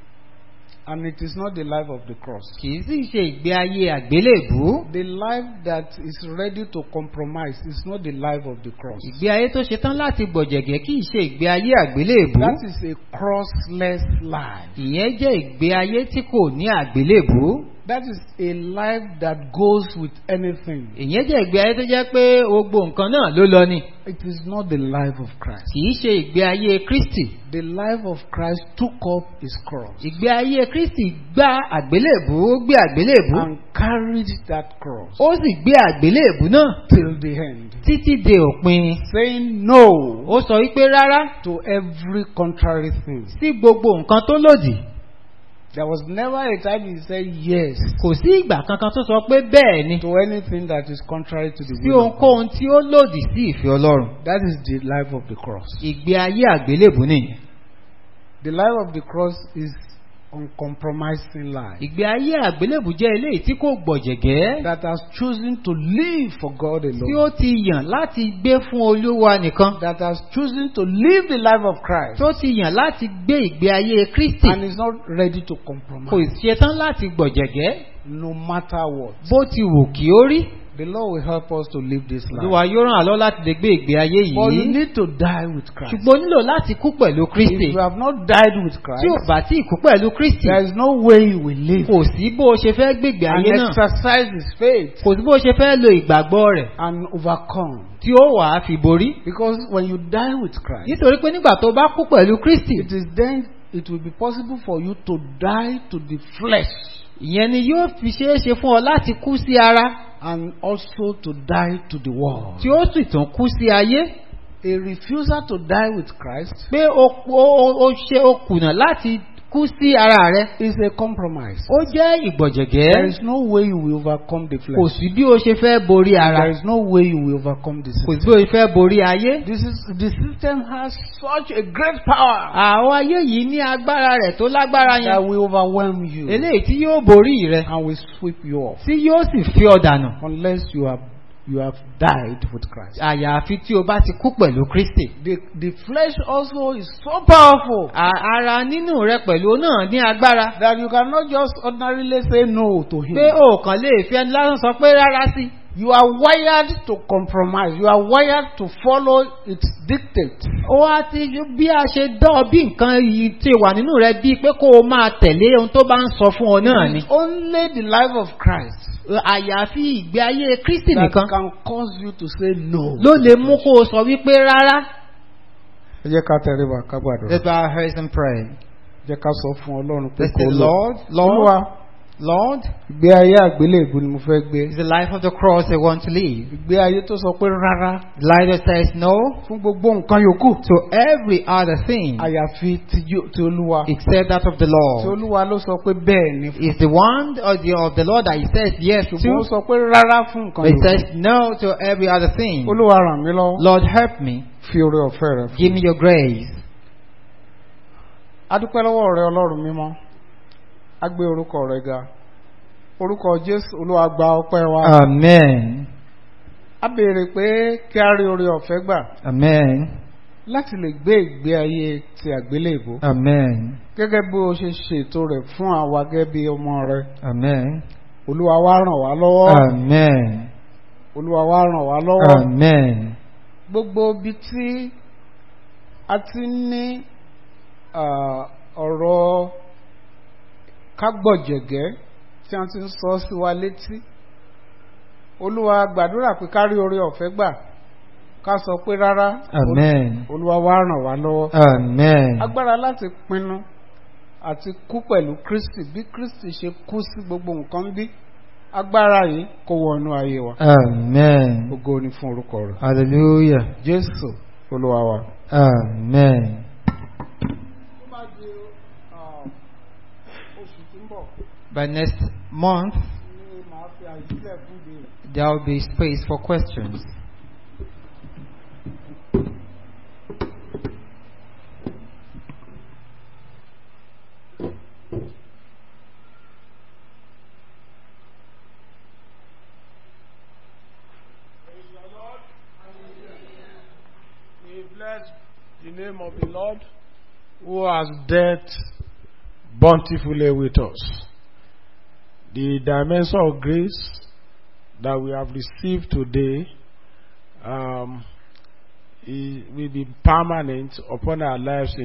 And it is not the life of the cross.
Kì í sì ṣe ìgbé ayé àgbélébùú.
The life that is ready to compromise is not the life of the cross.
Ìgbé ayé tó ṣetán láti gbọ̀jẹ̀gẹ́ kì í ṣe ìgbé ayé àgbélébùú.
That is a crossless life.
Ìyẹn jẹ́ ìgbé ayé tí kò ní àgbélébùú.
That is a life that goes with anything.
Ìyẹn jẹ́ ìgbé ayé tó jẹ́ pé gbogbo nǹkan náà ló lọ ni.
It is not the life of Christ.
Kì í ṣe ìgbé ayé Kristi.
The life of Christ took up his cross
Ìgbé ayé Kristi gbá àgbélébùú, ó gbé àgbélébùú.
and carried that cross
Ó sì gbé àgbélébùú náà
till the end,
títí dé òpin.
saying no
Ó sọ wípé rárá
to every contrary thing.
sí gbogbo nǹkan tó lòdì.
There was never a time he said yes
Kò sí ìgbà kankan tó sọ pé bẹ́ẹ̀ ni
to anything that is contrary to the
sí
will of God.
ohunkóhun tí ó lòdì sí ìfẹ́ Ọlọ́run.
That is the life of the cross.
Ìgbé ayé àgbélébùú nìyẹn.
The life of the cross is uncompromising life
Ìgbé ayé àgbélébùú jẹ́ eléyìí tí kò gbọ̀jẹ̀gẹ́,
that has chosen to live for God
tí ó
alone,
ti yàn láti gbé fún Olúwa nìkan,
that has chosen to live the life of Christ
tó ti yàn láti gbé ìgbé ayé Kristi,
and is not ready to
kò
compromise
ṣetán láti gbọ̀jẹ̀gẹ́
no matter what.
bó ti wù kí ó rí.
The Lord will help us to live this
Olúwa
life.
yóò ràn án lọ́wọ́ láti lè gbé ìgbé ayé
But you
yìí.
need to die with Christ.
Ṣùgbọ́n o nílò láti kú pẹ̀lú Kristi.
If you have not died with
Tí
Christ,
ò bá tí ì kú pẹ̀lú Kristi,
there is no way you will live
kò sí bó o ṣe fẹ́ gbé ìgbé
and
ayé náà.
exercise his faith
Kò sí bó o ṣe fẹ́ lo ìgbàgbọ́ rẹ̀
and overcome.
tí ó wàá fi borí.
Because when you die with Christ,
Nítorí pé nígbà tó bá kú pẹ̀lú Kristi,
it is then it will be possible for you to die to the flesh
ìyẹn ni yóò fi ṣeé ṣe fún ọ láti kú sí ara
and also to die to the world.
tí ó sì tún kú sí ayé.
A refusal to die with Christ
Pé ó kùnà láti kú sí ara rẹ.
is a compromise.
Ó jẹ́
There
ìgbọ̀jẹ̀gẹ́.
is no way you will overcome the
Kò
flesh.
sí bí ó ṣe fẹ́ borí ara.
There is no way you will overcome the
Kò
system.
sí bí ó ṣe fẹ́ borí ayé.
The system has such a great power
Àwọn ayé yìí ní agbára rẹ̀ tó lágbára
that
yẹn.
will overwhelm you
Eléyìí tí yóò borí rẹ.
and will sweep you off
Tí yóò sì fi ọ dànù.
unless you have died with Christ.
Àyàfi tí o bá ti kú pẹ̀lú Kristi.
The flesh also is so powerful
Ara nínú rẹ pẹ̀lú náà ní agbára.
that you cannot just ordinarily say no to him.
Pé o kàn lè fi ẹni lásán sọ pé rárá sí.
You are wired to compromise. You are wired to follow its dictates.
Ó wá ti bí a ṣe dán bí nǹkan yìí ti wà nínú rẹ bíi pé kó o máa tẹ̀lé ohun tó bá ń sọ fún ọ náà ni.
Only the life of Christ
Àyàfi ìgbé ayé Kristi
that
nìkan
can cause you to say no.
ló lè mú kó o sọ wípé rárá.
Ẹ jẹ́ ká tẹríba ká gbàdúrà.
Let's bow our heads and pray.
Jẹ́ ká sọ fún Ọlọ́run pé
Let's
kó
say,
lọ.
Lord, Lord,
Ìgbé ayé àgbélébùú ni mo fẹ́ gbé.
it's the life of the cross I want to live.
Ìgbé ayé tó sọ pé rárá
The life that says no
fún gbogbo nǹkan yòókù.
to every other thing
Àyàfi ti Olúwa.
except that of the
Ti
Lord.
Olúwa ló sọ pé bẹ́ẹ̀ ni fún.
Is the one of the Lord that he says yes
Ṣùgbọ́n ó
to,
sọ pé rárá fún nǹkan
but he
yòókù.
says no to every other thing.
Olúwa ràn mí lọ́wọ́.
Lord, help me.
Fi oore ọ̀fẹ́ rẹ fún.
Give me your grace.
A dúpẹ́ lọ́wọ́ rẹ Ọlọ́run mímọ́. A gbé orúkọ rẹ ga. Orúkọ Jésù Olúwa gba ọpẹ́ wa.
Amen.
A béèrè pé kí a rí oore ọ̀fẹ́ gbà
Amen.
láti lè gbé ìgbé ayé ti àgbélébùú.
Amen.
Gẹ́gẹ́ bí o ṣe ṣètò rẹ̀ fún àwa gẹ́gẹ́ bí ọmọ rẹ.
Amen.
Olúwa wá ràn wá lọ́wọ́.
Amen.
Olúwa wá ràn wá lọ́wọ́.
Amen.
Gbogbo ibi tí a ti ní ọ̀rọ̀ kágbọ̀jẹ̀gẹ́ tí a ti ń sọ sí wa létí. Olúwa gbàdúrà pé ká rí oore ọ̀fẹ́ gbà ká sọ pé rárá.
Amen.
Olúwa wá ràn wá lọ́wọ́.
Amen.
Agbára láti pinnu àti kú pẹ̀lú Kristi bí Kristi ṣe kú sí gbogbo nǹkan bí. Agbára yìí kó wọnú ayé wa.
Amen.
Ògo ni fún orúkọ rẹ̀.
Hallelujah.
Jésù Olúwa wa.
Amen. By next month, there will be space for questions.
We bless the name of the Lord who has dealt bountifully with us. The dimension of grace that we have received today will be permanent upon our lives.